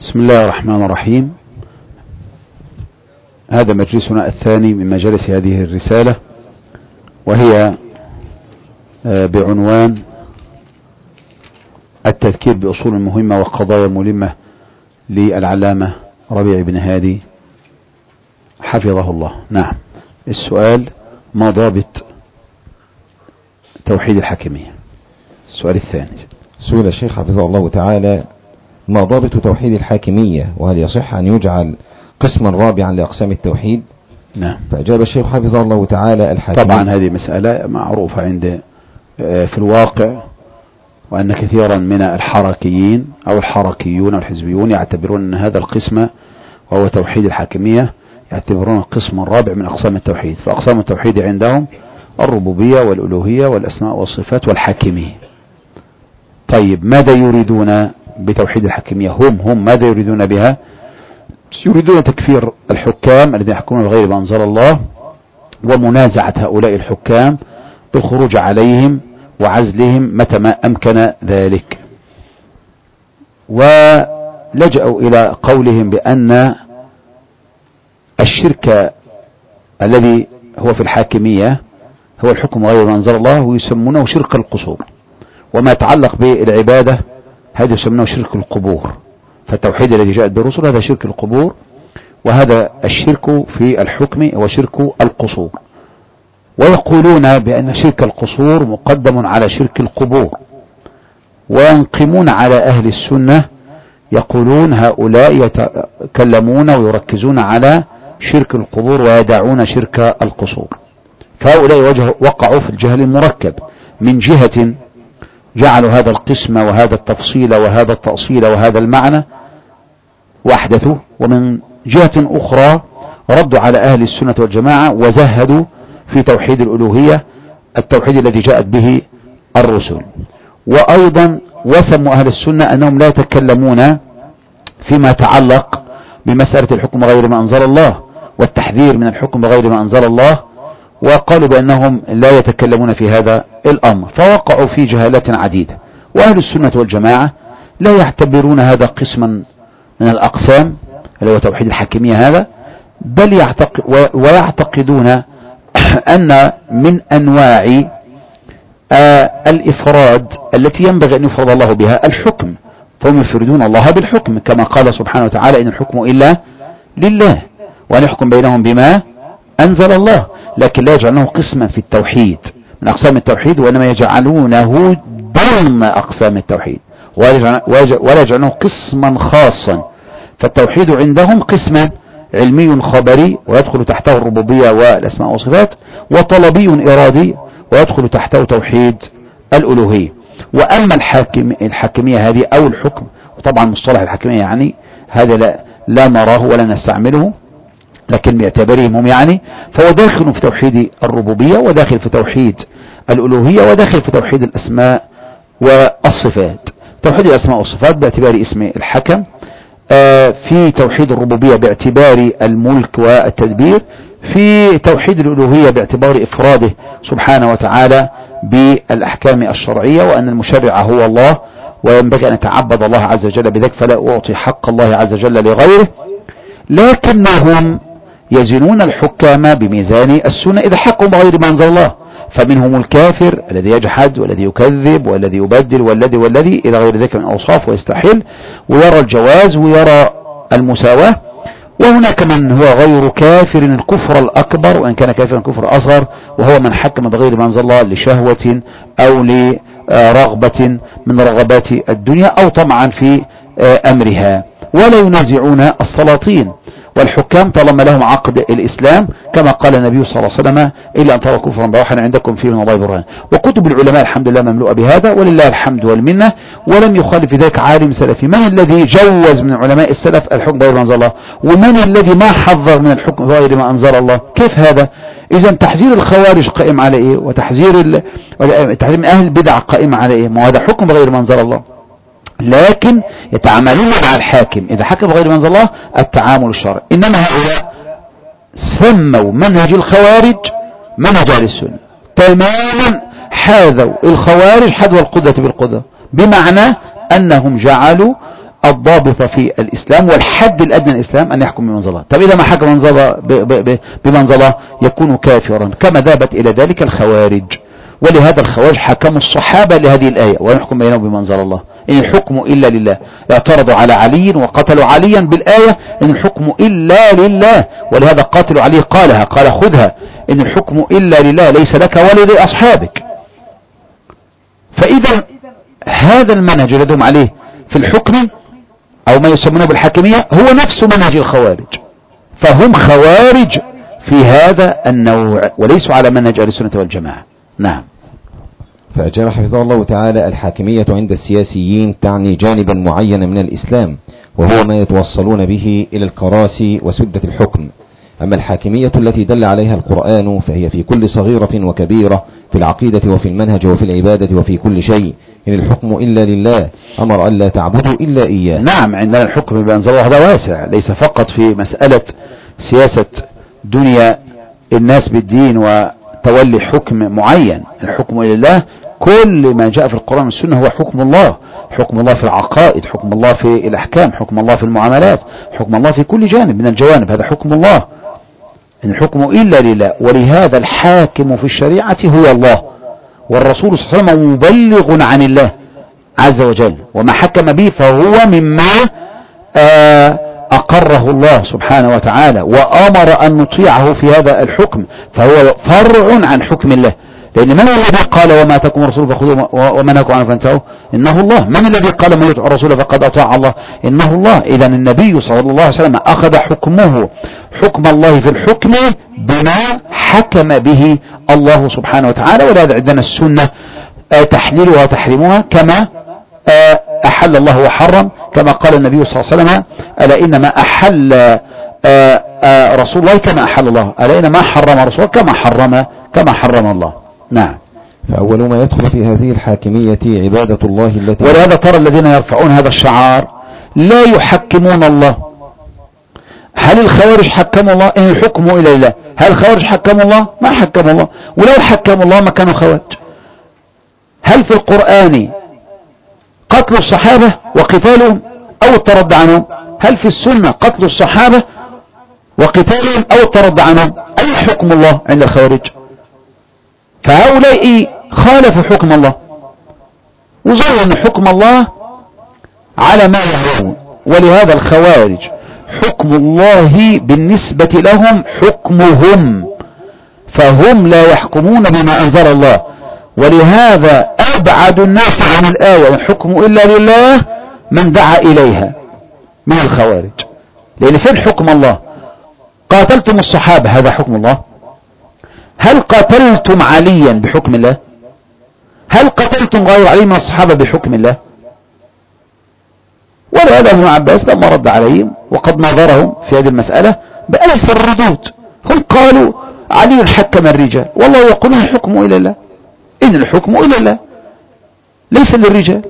بسم الله الرحمن الرحيم. هذا مجلسنا الثاني من مجالس هذه الرسالة، وهي بعنوان التذكير بأصول مهمة وقضايا ملمة للعلامة ربيع بن هادي حفظه الله. نعم، السؤال: ما ضابط توحيد الحاكمية؟ السؤال الثاني: سئل الشيخ حفظه الله تعالى: ما ضابط توحيد الحاكمية، وهل يصح أن يجعل قسما رابعا لأقسام التوحيد؟ نعم. فأجاب الشيخ حفظه الله تعالى: الحاكمية. طبعا هذه مسألة معروفة عند في الواقع، وأن كثيرا من الحركيين أو الحركيون الحزبيون يعتبرون أن هذا القسم وهو توحيد الحاكمية يعتبرون القسم الرابع من أقسام التوحيد. فأقسام التوحيد عندهم الربوبية والألوهية والأسماء والصفات والحاكمية. طيب، ماذا يريدون بتوحيد الحاكمية؟ هم ماذا يريدون بها؟ يريدون تكفير الحكام الذين يحكمون بغير ما أنزل الله، ومنازعة هؤلاء الحكام بالخروج عليهم وعزلهم متى ما أمكن ذلك. ولجأوا إلى قولهم بأن الشرك الذي هو في الحاكمية هو الحكم غير ما أنزل الله، ويسمونه شرك القصور، وما يتعلق بالعبادة هذا يسمونه شرك القبور. فالتوحيد الذي جاءت بالرسل هذا شرك القبور، وهذا الشرك في الحكم هو شرك القصور. ويقولون بأن شرك القصور مقدم على شرك القبور، وينقمون على أهل السنة، يقولون هؤلاء يتكلمون ويركزون على شرك القبور ويدعون شرك القصور. فهؤلاء وقعوا في الجهل المركب، من جهة جعلوا هذا القسم وهذا التفصيل وهذا التأصيل وهذا المعنى وأحدثوا، ومن جهة أخرى ردوا على أهل السنة والجماعة وزهدوا في توحيد الألوهية، التوحيد الذي جاءت به الرسل. وأيضا وسموا أهل السنة أنهم لا يتكلمون فيما يتعلق بمسألة الحكم بغير ما أنزل الله والتحذير من الحكم بغير ما أنزل الله، وقالوا بأنهم لا يتكلمون في هذا الأمر، فوقعوا في جهالات عديدة. وأهل السنة والجماعة لا يعتبرون هذا قسما من الأقسام اللي هو توحيد الحاكمية هذا، بل ويعتقدون أن من أنواع الإفراد التي ينبغي أن يفرض الله بها الحكم، فهم يفردون الله بالحكم كما قال سبحانه وتعالى: إن الحكم إلا لله وأن يحكم بينهم بما أنزل الله. لكن لا يجعلونه قسما في التوحيد من أقسام التوحيد، وإنما يجعلونه ضمن أقسام التوحيد، ولا يجعلونه قسما خاصا. فالتوحيد عندهم قسما علمي خبري ويدخل تحته الربوبية والأسماء والصفات، وطلبي إرادي ويدخل تحته توحيد الألوهية. وأما الحاكمية هذه أو الحكم، وطبعا مصطلح الحاكمية يعني هذا لا نراه ولا نستعمله، لكن باعتبارهم هم يعني فهو داخل في توحيد الربوبية وداخل في توحيد الألوهية وداخل في توحيد الأسماء والصفات. توحيد الأسماء والصفات باعتبار اسم الحكم، في توحيد الربوبية باعتبار الملك والتدبير، في توحيد الألوهية باعتبار إفراده سبحانه وتعالى بالأحكام الشرعية، وأن المشرع هو الله وينبغي أن يتعبد الله عز وجل بذلك، فلا أعطي حق الله عز وجل لغيره. لكنهم يزنون الحكام بميزان السنة إذا حكموا بغير ما أنزل الله، فمنهم الكافر الذي يجحد والذي يكذب والذي يبدل والذي إلى غير ذلك من أوصاف ويستحل ويرى الجواز ويرى المساواة. وهناك من هو غير كافر الكفر الأكبر، وإن كان كافرا كفر أصغر، وهو من حكم بغير ما أنزل الله لشهوة أو لرغبة من رغبات الدنيا أو طمعا في أمرها. ولا ينازعون السلاطين والحكام طالما لهم عقد الإسلام، كما قال النبي صلى الله عليه وسلم: إلا أن تروا كفرا بواحا عندكم فيه من الله برهان. وكتب العلماء الحمد لله مملوءة بهذا ولله الحمد والمنة، ولم يخالف في ذلك عالم سلفي. من الذي جوز من علماء السلف الحكم بغير ما أنزل الله؟ ومن الذي ما حذر من الحكم بغير ما أنزل الله؟ كيف هذا؟ إذا تحذير الخوارج قائم على إيه؟ وتحذير من أهل البدع قائم على إيه؟ ما هذا حكم بغير ما أنزل الله. لكن يتعاملون مع الحاكم إذا حكم بغير ما أنزل الله التعامل الشرعي. إنما هؤلاء سموا منهج الخوارج منهج أهل السنة تماما، حاذوا الخوارج حذو القدة بالقدة، بمعنى أنهم جعلوا الضابط في الإسلام والحد الأدنى الإسلام أن يحكم بمنزله. طب إذا ما حكم بمنزله يكون كافرا، كما ذهبت إلى ذلك الخوارج. ولهذا الخوارج حكموا الصحابة لهذه الآية ونحكم بينهم بمنزل الله، إن الحكم إلا لله. اعترضوا على علي وقتلوا عليا بالآية إن الحكم إلا لله، ولهذا قاتلوا علي قالها، قال خذها، إن الحكم إلا لله ليس لك ولد أصحابك. فإذا هذا المنهج الذي هم عليه في الحكم أو ما يسمونه بالحاكمية هو نفس منهج الخوارج، فهم خوارج في هذا النوع وليسوا على منهج أهل السنة والجماعة. نعم. فأجاب حفظه الله تعالى: الحاكمية عند السياسيين تعني جانبا معينا من الإسلام، وهو ما يتوصلون به إلى الكراسي وسدة الحكم. أما الحاكمية التي دل عليها القرآن فهي في كل صغيرة وكبيرة، في العقيدة وفي المنهج وفي العبادة وفي كل شيء. إن الحكم إلا لله، أمر ألا تعبدوا إلا إياه. نعم، عندنا الحكم بأنزل الله هذا واسع، ليس فقط في مسألة سياسة دنيا الناس بالدين وتولي حكم معين. الحكم لله كل ما جاء في القرآن والسنة هو حكم الله، حكم الله في العقائد، حكم الله في الأحكام، حكم الله في المعاملات، حكم الله في كل جانب من الجوانب، هذا حكم الله. إن الحكم إلا لله، ولهذا الحاكم في الشريعة هو الله، والرسول صلى الله عليه وسلم مبلغ عن الله عز وجل، وما حكم به فهو مما أقره الله سبحانه وتعالى وأمر أن نطيعه في هذا الحكم، فهو فرع عن حكم الله. لأن من الذي قال وما أتاكم الرسول فخذوه وما نهاكم عنه فانتهوا؟ إنه الله. من الذي قال من يطع الرسول فقد أطاع الله؟ إنه الله. إذا النبي صلى الله عليه وسلم أخذ حكمه حكم الله في الحكم بما حكم به الله سبحانه وتعالى. ولهذا عندنا السنة تحليلها وتحريمها كما أحل الله وحرم، كما قال النبي صلى الله عليه وسلم: ألا إنما أحل رسول الله كما أحل الله، ألا إنما حرم رسول الله كما حرم الله. نعم. فأول ما يدخل في هذه الحاكمية عبادة الله التي، ولهذا ترى الذين يرفعون هذا الشعار لا يحكمون الله. هل الخوارج حكموا الله؟ إن الحكم إلا لله. هل الخوارج حكموا الله؟ ما حكموا الله، ولو حكموا الله ما كانوا خوارج. هل في القرآن قتل الصحابة وقتالهم أو الترد عنهم؟ هل في السنة قتل الصحابة وقتالهم أو الترد عنهم؟ أي حكم الله عند الخوارج؟ فهؤلاء خالفوا حكم الله وظنوا أن حكم الله على ما يهون. ولهذا الخوارج حكم الله بالنسبة لهم حكمهم، فهم لا يحكمون بما أنزل الله. ولهذا أبعد الناس عن الآية الحكم إلا لله من دعا إليها من الخوارج. لأن فين حكم الله؟ قاتلتم الصحابة هذا حكم الله؟ هل قتلتم عليا بحكم الله؟ هل قتلتم غير علي من الصحابة بحكم الله؟ ولهذا ابن عباس لما رد عليهم وقد نظرهم في هذه المسألة بأيسر الردود، هم قالوا علي حكم الرجال، والله يقول الحكم إلى الله، إن الحكم إلى الله ليس للرجال.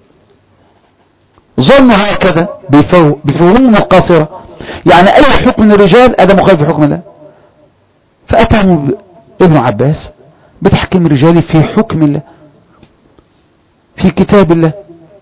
ظنوا هكذا بفهوم قاصرة، يعني أي حكم من الرجال هذا مخالف حكم الله. فأتهم ابن عباس بتحكيم الرجال في حكم الله في كتاب الله،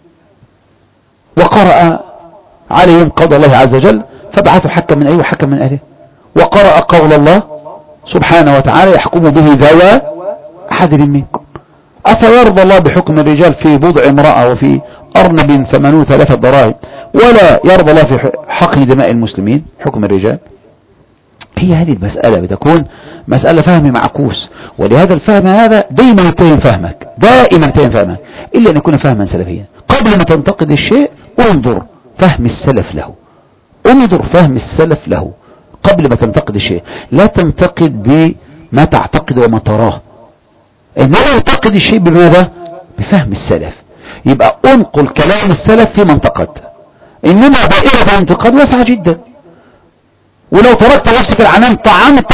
وقرأ عليهم قول الله عز وجل: فبعثوا حكم من أيه وحكم من أهله. وقرأ قول الله سبحانه وتعالى: يحكم به ذوى عدل منكم. أفيرضى الله بحكم الرجال في بضع امرأة وفي أرنب 83 دراهم، ولا يرضى الله في حقن دماء المسلمين حكم الرجال؟ هي هذه المسألة بتكون مسألة فهم معكوس، ولهذا الفهم هذا دائما يتهم فهمك، إلا أن يكون فهما سلفيا. قبل ما تنتقد الشيء انظر فهم السلف له، قبل ما تنتقد الشيء. لا تنتقد بما تعتقد وما تراه، إنما ينتقد الشيء بماذا؟ بفهم السلف. يبقى انقل كلام السلف في منطقة، إنما دائرة الانتقاد واسعة جدا. ولو تركت نفسك العنان طعنت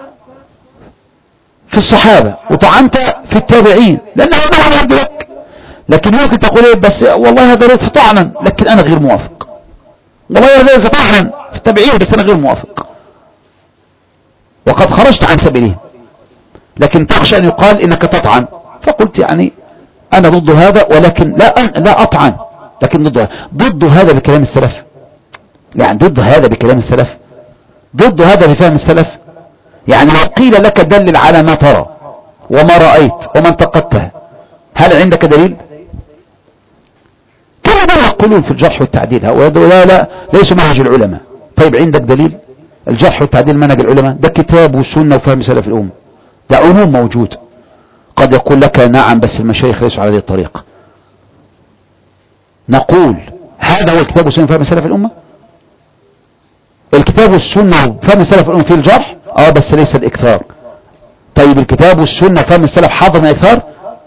في الصحابة وطعنت في التابعين، لأن هذا هو لك. لكن ممكن تقول ايه؟ بس والله هذا ليس طعنا لكن أنا غير موافق، والله هذا ليس طعنا في التابعين بس أنا غير موافق، وقد خرجت عن سبيلهم. لكن تخشى أن يقال إنك تطعن، فقلت يعني أنا ضد هذا ولكن لا أطعن، لكن ضد هذا بكلام السلف، يعني ضد هذا بكلام السلف، ضد هذا بفهم السلف. يعني لو قيل لك دلل على ما ترى وما رأيت وما انتقدته، هل عندك دليل؟ كما يقولون في الجرح والتعديل هؤلاء لا ليسوا منهج العلماء. طيب عندك دليل؟ الجرح والتعديل منهج العلماء، ده كتاب والسنة وفهم سلف الأمة، ده علوم موجود. قد يقول لك نعم بس المشايخ ليسوا على هذه الطريقة. نقول هذا هو الكتاب والسنة وفهم سلف الأمة. الكتاب والسنة وفهم سلف الأمة في الجرح بس ليس الإكثار. طيب الكتاب والسنة فهم السلف حاضر من الإكثار؟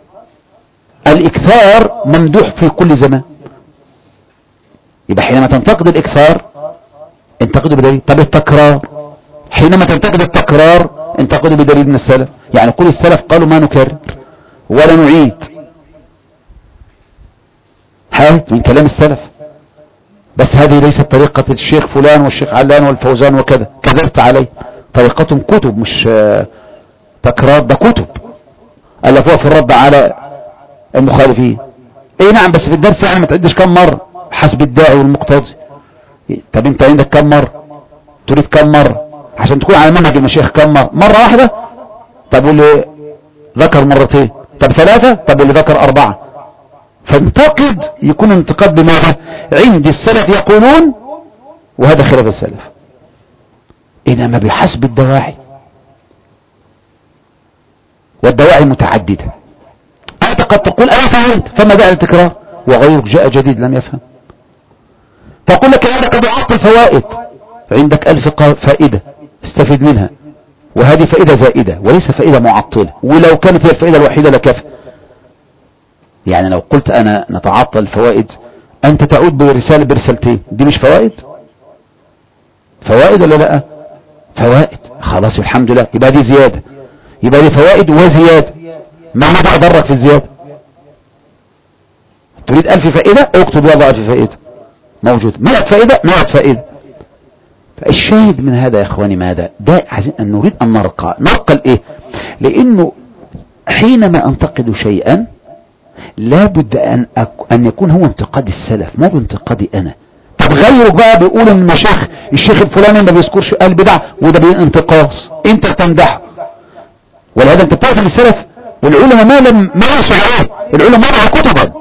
الإكثار ممدوح في كل زمان. يبقى حينما تنتقد الإكثار انتقده بدليل. طب التكرار، حينما تنتقد التكرار انتقده بدليل من السلف. يعني كل السلف قالوا ما نكرر ولا نعيد، هات من كلام السلف. بس هذه ليست طريقة الشيخ فلان والشيخ علان والفوزان وكذا، كذبت عليه. طريقتهم كتب مش تكرار، ده كتب ألفوها في الرد على المخالفين. اي نعم، بس في الدرس يعني ما تعدش كم مرة حسب الداعي والمقتضي. طب انت عندك كم مرة؟ تريد كم مرة عشان تكون على منهج المشايخ؟ كم مرة واحدة؟ طب واللي ذكر مرتين، طب ثلاثة، طب واللي ذكر أربعة. فانتقد يكون انتقاد بماذا؟ عند السلف يقولون، وهذا خلاف السلف، إنما بحسب الدواعي، والدواعي متعددة. أنت قد تقول أنا فهمت فما داعي التكرار، وغيرك جاء جديد لم يفهم. تقول لك أنا قد أعطي فوائد، عندك 1000 فائدة استفيد منها، وهذه فائدة زائدة وليس فائدة معطلة، ولو كانت هي الفائدة الوحيدة لكفى. يعني لو قلت أنا نتعاطى الفوائد، أنت تعود برسالة برسالتين، دي مش فوائد؟ فوائد ولا لا؟ فوائد، خلاص الحمد لله، يبقى دي زيادة، يبقى دي فوائد وزيادة. ما مدى ضرك في الزيادة؟ تريد 1000 فائدة اكتب يلا 1000 فائدة موجود، 100 فائدة 100 فائدة. الشاهد من هذا يا اخواني ماذا؟ ده عايزين ان نريد ان نرقى الايه؟ لانه حينما انتقد شيئا لابد ان يكون هو انتقاد السلف، مو بانتقادي انا. طب غيرك بقى بيقول ان الشيخ الفلاني ما بيذكرش البدع وده بانتقاص، انت بتمدحه. ولهذا انت بتعرف السلف والعلماء ما يسوا عليه، العلماء وضعوا كتبا،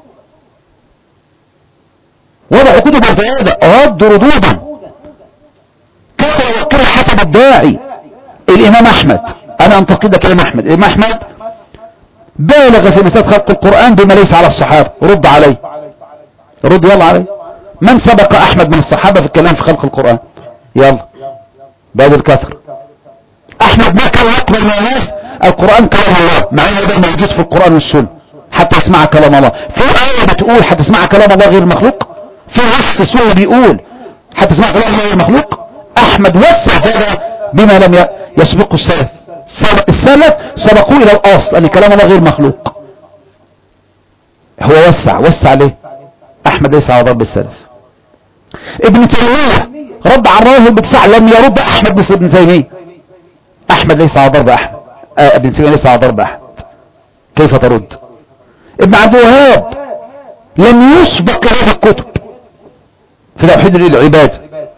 وضعوا كتبا في هذا، ردوا ردودا كيف يوقع حسب الداعي. الامام احمد، انا انتقدك يا احمد، الامام احمد بالغ في مسألة خلق القرآن بما ليس على الصحابة، رد عليه، رد يلا عليه. من سبق احمد من الصحابة في الكلام في خلق القرآن؟ يلا باب الكثر. احمد ما كان يقبل من الناس القرآن كلام الله، مع انه ده موجود في القرآن والسنة، حتى يسمع كلام الله. في آية بتقول حتى يسمع كلام الله غير مخلوق؟ في نص سنة بيقول حتى يسمع كلام الله غير مخلوق؟ احمد وسع هذا بما لم يسبقه السلف. السلف سبقوا الى الاصل ان كلام الله غير مخلوق، هو وسع ليه؟ احمد ليس على ضرب السلف. ابن تيمية رد على الراهب بتسع، لم يرد احمد مثل ابن تيمية. احمد ليس على ضرب احمد، ابن تيمية ليس على ضرب احمد، كيف ترد؟ ابن عبد الوهاب لم يسبق هذه الكتب في توحيد العباد،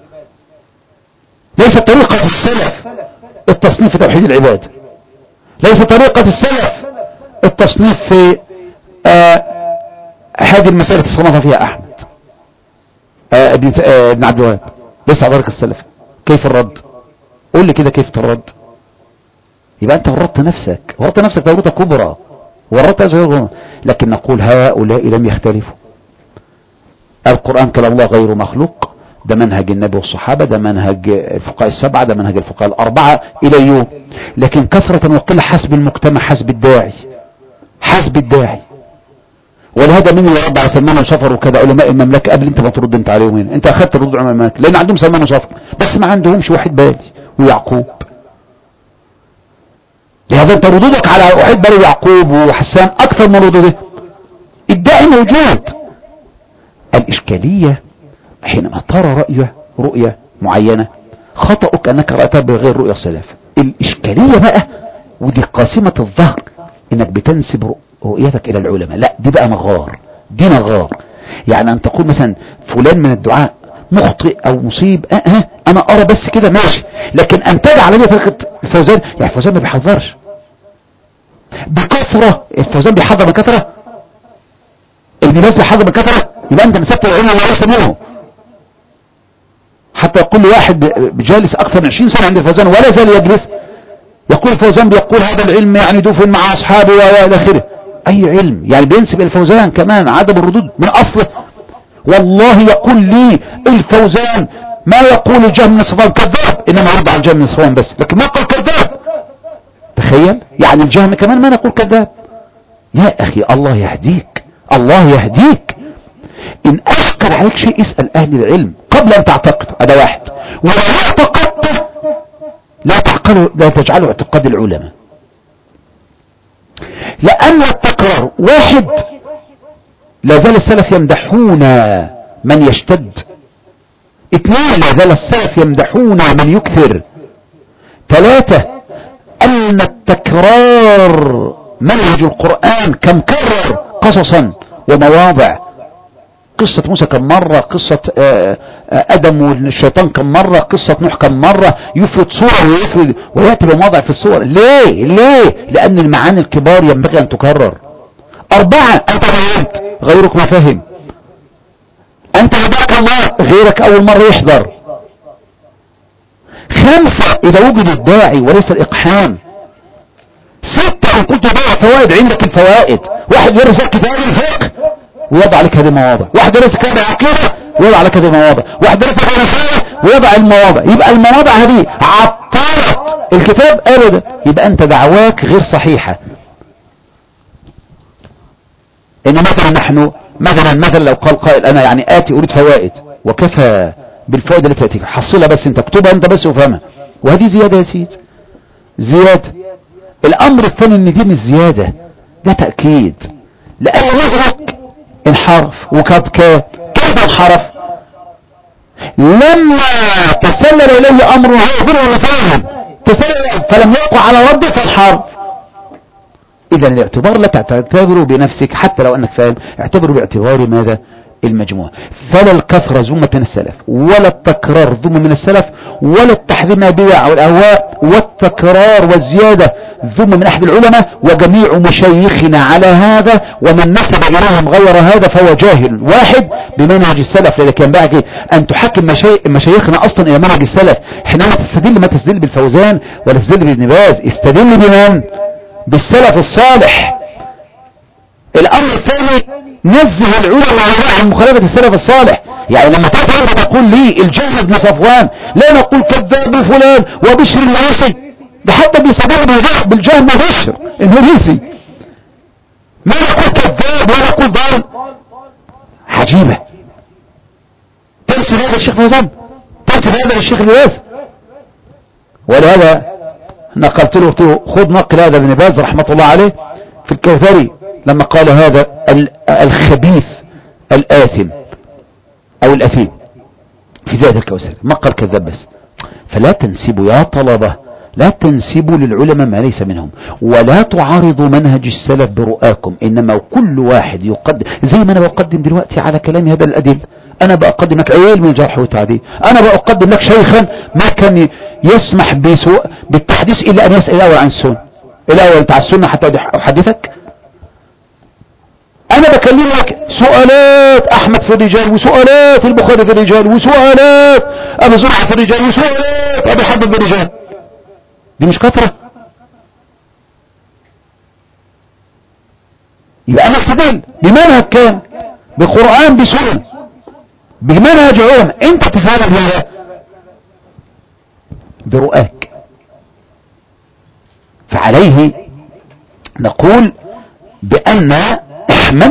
ليس طريقة السلف التصنيف في توحيد العباد، ليس طريقة السلف التصنيف في هذه المسألة تصنف فيها احمد ابن عبد الوهاب، ليس على طريقة السلف. كيف الرد؟ قول لي كده كيف ترد؟ يبقى انت ورطت نفسك تورطة كبرى، ورطت نفسك. لكن نقول هؤلاء لم يختلفوا، القرآن كلام الله غير مخلوق، ده منهج النبي والصحابة، ده منهج الفقهاء السبعة، ده منهج الفقهاء الأربعة إلى اليوم. لكن كثرة وقلة حسب المجتمع، حسب الداعي. ولهذا من يرد على سلمان وصفر وكذا علماء المملكة قبل انت ما ترد انت عليهم هنا، انت اخذت ردود علماء المملكة لان عندهم سلمان وصفر، بس ما عندهمش واحد بالي ويعقوب. لهذا انت ردودك على واحد بالي ويعقوب وحسان اكثر من ردوده. الداعي موجود. الاشكالية حينما ترى رؤية معينة، خطأك انك رأيتها بغير رؤية السلف. الاشكالية بقى ودي قاسمة الظهر، انك بتنسب رؤيتك الى العلماء، لا دي بقى نغار، يعني أن تقول مثلا فلان من الدعاء مخطئ أو مصيب، أنا أرى بس كده ماشي، لكن أن تجعل عليه فرقة الفوزان، يعني الفوزان ما بيحذرش بكثرة، الفوزان بيحذر بكثرة، ابن باز بيحذر بكثرة، يبقى أنت نسبت العلم وليس منه. حتى يقول لي واحد جالس أكثر من 20 سنة عند الفوزان ولا زال يجلس، يقول الفوزان بيقول هذا العلم يعني دفن مع أصحابه وإلى آخره. أي علم؟ يعني بينسب الفوزان كمان عدم الردود من أصله. والله يقول لي الفوزان ما يقول الجهم بن صفوان كذاب، إنما يرد على الجهم بن صفوان بس، لكن ما قال كذاب. تخيل، يعني الجهم كمان ما نقول كذاب. يا أخي الله يهديك، الله يهديك. إن أشكل عليك شيء اسأل أهل العلم قبل أن تعتقد، هذا واحد. ولو اعتقدته لا تجعله اعتقاد العلماء، لأن التكرار واحد، لا زال السلف يمدحون من يشتد. اثنين، لا زال السلف يمدحون من يكثر. ثلاثة، أن التكرار منهج القرآن كم كرر قصصا ومواضع، قصة موسى كم مرة، قصة آدم والشيطان كم مرة، قصة نوح كم مرة، يفرد صور ويأتي بمواضع في الصور. ليه؟ لأن المعاني الكبار ينبغي أن تكرر. 4، أنت فهمت غيرك ما فهم، أنت هداك الله غيرك أول مرة يحضر. 5، إذا وجد الداعي وليس الإقحام. 6، إن كنت تضيع فوائد عندك الفوائد، واحد يرزق كتاب الفقه ويضع لك هذه المواضع، واحد يرزق كتاب العقيدة ويضع لك هذه المواضع، واحد يرزق الرسالة ويضع المواضع. يبقى المواضع هذه عطلت الكتاب أبدا، يبقى أنت دعواك غير صحيحة. إن مثلا نحن مثلا لو قال قائل أنا يعني آتي أريد فوائد، وكفى بالفوائد التي تأتيك، حصلها بس أنت اكتبها أنت بس وفهمها، وهذه زيادة يا سيد، زيادة. الأمر الثاني إن دي مش زيادة، ده تأكيد، لأن نظرك انحرف، وقد كيف انحرف؟ لما تسلل إليه أمر غير ولا فاهم، تسلل فلم يقع على رده فانحرف. إذا الاعتبار لا تعتبره بنفسك حتى لو أنك فاهم، اعتبره باعتبار ماذا؟ المجموع. فلا الكثرة ذمة من السلف، ولا التكرار ذمة من السلف، ولا التحريم بدع والأهواء والتكرار والزيادة ذمة من أحد العلماء. وجميع مشايخنا على هذا، ومن نسب إليهم غير هذا فهو جاهل واحد بمنهج السلف. لذلك ينبغي أن تحكم مشايخنا أصلا إلى منهج السلف. حينما تستدل ما تستدل بالفوزان ولا تستدل بابن باز، استدل بمن؟ بالسلف الصالح. الأمر الثاني، نزه العلماء عن مخالفة السلف الصالح. يعني لما تقول لي الجهم بن صفوان لا نقول كذاب فلان وبشر المريسي، ده حتى بيصدر بالجهم وبشر المريسي، ما نقول كذاب ولا نقول ضال. عجيبة. تنسب هذا الشيخ فوزان، تنسب هذا الشيخ الواس. ولهذا نقلت له خذ نقل هذا ابن باز رحمة الله عليه في الكوثري لما قال هذا الخبيث الآثم أو الأثيم في زاد الكوثري، ما قال كذاب بس. فلا تنسبوا يا طلبة، لا تنسبوا للعلماء ما ليس منهم، ولا تعارضوا منهج السلف برؤاكم. إنما كل واحد يقدم، زي ما أنا بقدم دلوقتي على كلامي هذا الأدل، أنا بقدم لك علم الجرح والتعديل، أنا بقدم لك شيخا ما كان يسمح بالتحديث إلا أن يسأل الأول عن السنة، الأول بتاع السنة حتى أحدثك. أنا بكلمك سؤالات أحمد في الرجال، وسؤالات البخاري في الرجال، وسؤالات أبو زرعة في الرجال، وسؤالات أبي حبب في الرجال. دي مش كثرة؟ يبقى أنا استدل بمنهج كان، بقرآن بسنة، بمنهج علماء. أنت تسأل بها برؤاك. فعليه نقول بأن من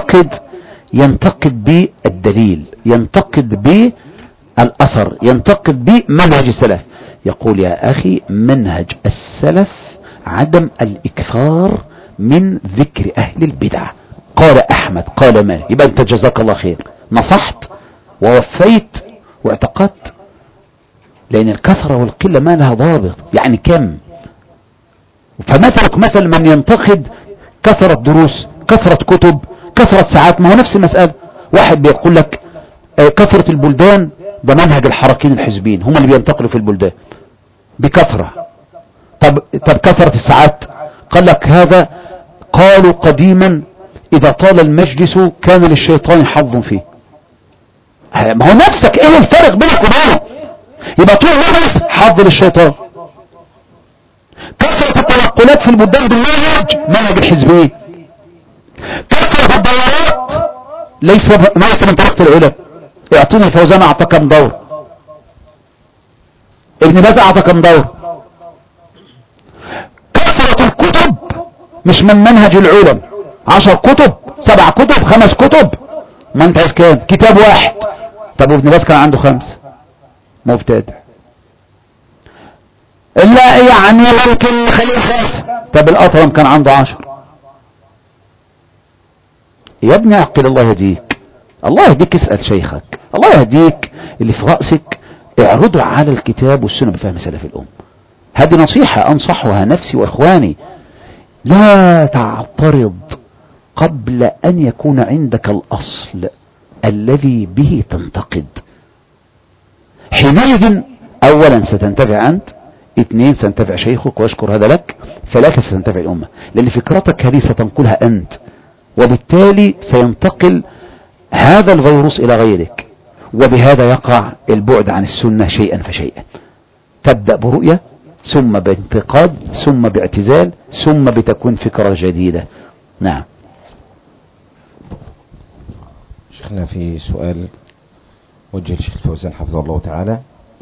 ينتقد بالدليل، ينتقد بالأثر، ينتقد بمنهج السلف. يقول يا أخي منهج السلف عدم الإكثار من ذكر أهل البدع. قال أحمد، قال مالك، يبقى أنت جزاك الله خير، نصحت ووفيت واعتقدت. لأن الكثرة والقلة ما لها ضابط، يعني كم. فمثلك مثل من ينتقد كثرة دروس، كثرة كتب، كثرة ساعات، ما هو نفس المسألة. واحد بيقول لك كثرة البلدان ده منهج الحركين الحزبيين، هم اللي بينتقلوا في البلدان بكثرة. طب كثرة الساعات، قال لك هذا قالوا قديما إذا طال المجلس كان للشيطان حظ فيه. ما هو نفسك ايه الفرق بينك وبينه؟ يبقى طول المجلس حظ للشيطان. كثرة التنقلات في البلدان بالمنهج منهج الحزبيين. كثرة الدورات ليس من طريقة العلم. اعطيني الفوزان اعطى كم دور، ابن باز اعطى كم دور. كثرة الكتب مش من منهج العلم، 10 كتب 7 كتب 5 كتب، ما انت عايز كام؟ كتاب واحد. طب ابن باز كان عنده 5 مبتدع. لا يعني ممكن خليه 5. طب الأطرم كان عنده 10. يا ابني اعقل، الله يهديك، الله يهديك. اسأل شيخك، الله يهديك اللي في رأسك. اعرضوا على الكتاب والسنة بفهم سلف الأم. هذه نصيحة أنصحها نفسي وإخواني. لا تعترض قبل أن يكون عندك الأصل الذي به تنتقد. حينئذ أولا ستنتفع أنت، 2 سينتفع شيخك ويشكر هذا لك، 3 ستنتفع الأمة، لأن فكرتك هذه ستنقلها أنت، وبالتالي سينتقل هذا الفيروس إلى غيرك، وبهذا يقع البعد عن السنة شيئا فشيئا. تبدأ برؤية، ثم بانتقاد، ثم باعتزال، ثم بتكون فكرة جديدة. نعم. شيخنا في سؤال وجه الشيخ الفوزان حفظه الله تعالى.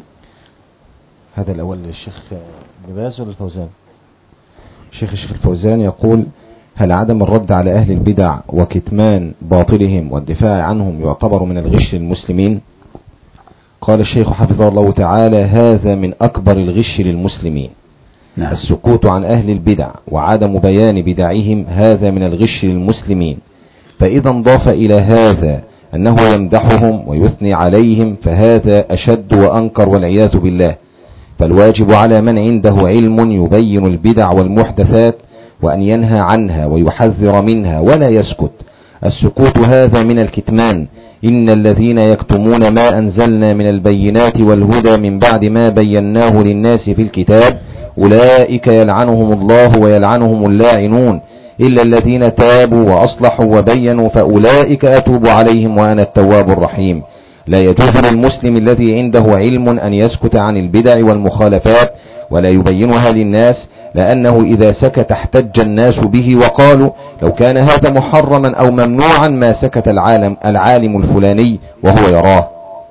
هذا الأول للشيخ ابن باز ولا الفوزان؟ الشيخ الفوزان يقول: هل عدم الرد على أهل البدع وكتمان باطلهم والدفاع عنهم يعتبر من الغش للمسلمين؟ قال الشيخ حفظه الله تعالى: هذا من أكبر الغش للمسلمين. نعم. السكوت عن أهل البدع وعدم بيان بدعهم هذا من الغش للمسلمين. فإذا انضاف إلى هذا أنه يمدحهم ويثني عليهم فهذا أشد وأنكر والعياذ بالله. فالواجب على من عنده علم يبين البدع والمحدثات وأن ينهى عنها ويحذر منها ولا يسكت. السكوت هذا من الكتمان. إن الذين يكتمون ما أنزلنا من البينات والهدى من بعد ما بيناه للناس في الكتاب أولئك يلعنهم الله ويلعنهم اللاعنون إلا الذين تابوا وأصلحوا وبينوا فأولئك أتوب عليهم وأنا التواب الرحيم. لا يجوز للمسلم الذي عنده علم أن يسكت عن البدع والمخالفات ولا يبينها للناس، لأنه إذا سكت احتج الناس به وقالوا لو كان هذا محرما أو ممنوعا ما سكت العالم الفلاني وهو يراه.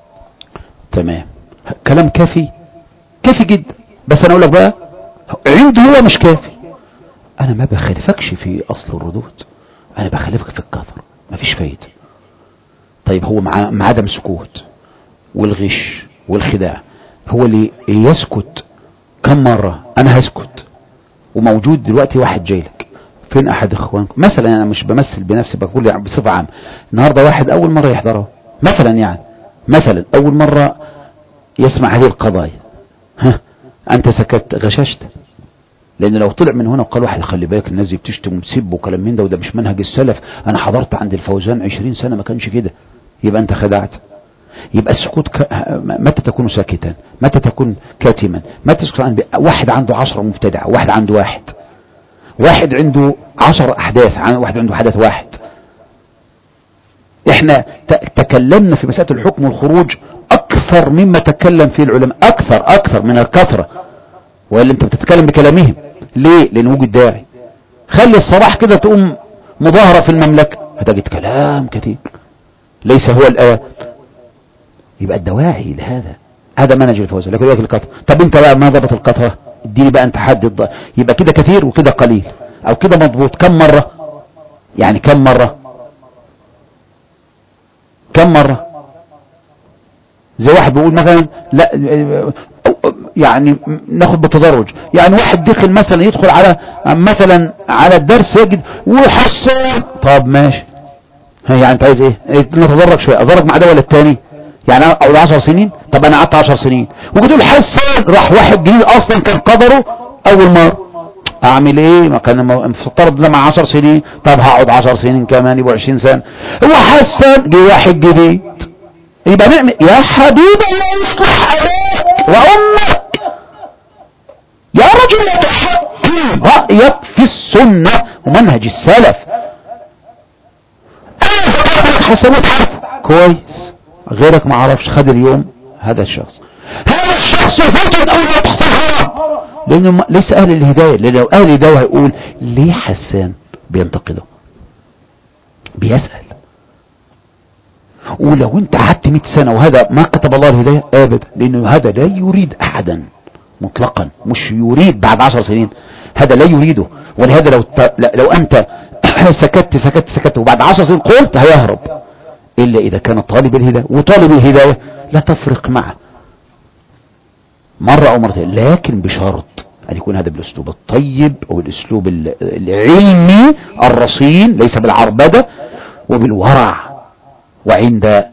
تمام، كلام كافي جدا. بس أنا أقول لك بقى، عنده هو مش كافي. أنا ما بخالفكش في أصل الردود، أنا بخالفك في الكثر، مفيش فايدة. طيب هو مع عدم السكوت والغش والخداع، هو اللي يسكت كم مرة؟ أنا هسكت وموجود دلوقتي واحد جايلك، فين أحد إخوانكم مثلا؟ أنا مش بمثل بنفسي، بقول يعني بصفة عامة. النهاردة واحد أول مرة يحضره مثلا، يعني مثلا أول مرة يسمع هذه القضايا، أنت سكت غششت. لأن لو طلع من هنا وقال واحد خلي بالك الناس دي بتشتم وتسب وكلام من ده وده مش منهج السلف، أنا حضرت عند الفوزان 20 سنة ما كانش كده، يبقى أنت خدعت. يبقى السكوت متى تكون ساكتا؟ متى تكون كاتما؟ متى تسكت عن واحد عنده 10 مبتدع، واحد عنده واحد عنده 10 أحداث، واحد عنده حدث واحد. احنا تكلمنا في مسألة الحكم والخروج أكثر مما تكلم فيه العلماء، أكثر من الكثرة. وإلا أنت بتتكلم بكلامهم ليه؟ لأن وجد داعي. خلي الصراحة كده تقوم مظاهرة في المملكة هتجد كلام كثير ليس هو الآن. يبقى الدواعي لهذا، هذا منهج الفوزان. لكن الكثرة، طب انت بقى ما ضبط الكثرة؟ اديني بقى انت حدد. يبقى كده كثير وكده قليل او كده مضبوط. كم مرة يعني؟ كم مرة؟ زي واحد بيقول مثلا لا يعني ناخد بالتدرج، يعني واحد دخل مثلا يدخل على الدرس يجد وحصل. طب ماشي، يعني انت عايز ايه؟ نتدرج شويه، ادرج مع ده ولا الثاني؟ يعني انا اقعد 10 سنين؟ طب انا قعدت 10 سنين وقلت له حسن، راح واحد جديد اصلا كان قدره اول مره اعمل ايه؟ ما كان مفترض لما 10 سنين، طب هقعد 10 سنين كمان يبقوا 20 سنة. هو حسن جه واحد جديد، يبقى نعمل يا حبيبي الله يصلح اباك وامك يا رجل تحكم رأيك في السنة ومنهج السلف. انا حسنات عارفه كويس، غيرك ما عرفش، خد اليوم هذا الشخص يفوت من اول ما تحصل حرام، لانه ليس اهل الهداية. لانه لو اهل الهداية هيقول ليه حسان بينتقده، بيسأل. ولو انت قعدت 100 سنة وهذا ما كتب الله الهداية ابدا، لانه هذا لا يريد احدا مطلقا، مش يريد بعد 10 سنين، هذا لا يريده. ولهذا لو انت سكت وبعد 10 سنين قلت هيهرب، الا اذا كان طالب الهداية. وطالب الهداية لا تفرق معه مرة او مرتين، لكن بشرط ان يكون هذا بالاسلوب الطيب او الاسلوب العلمي الرصين، ليس بالعربدة، وبالورع، وعند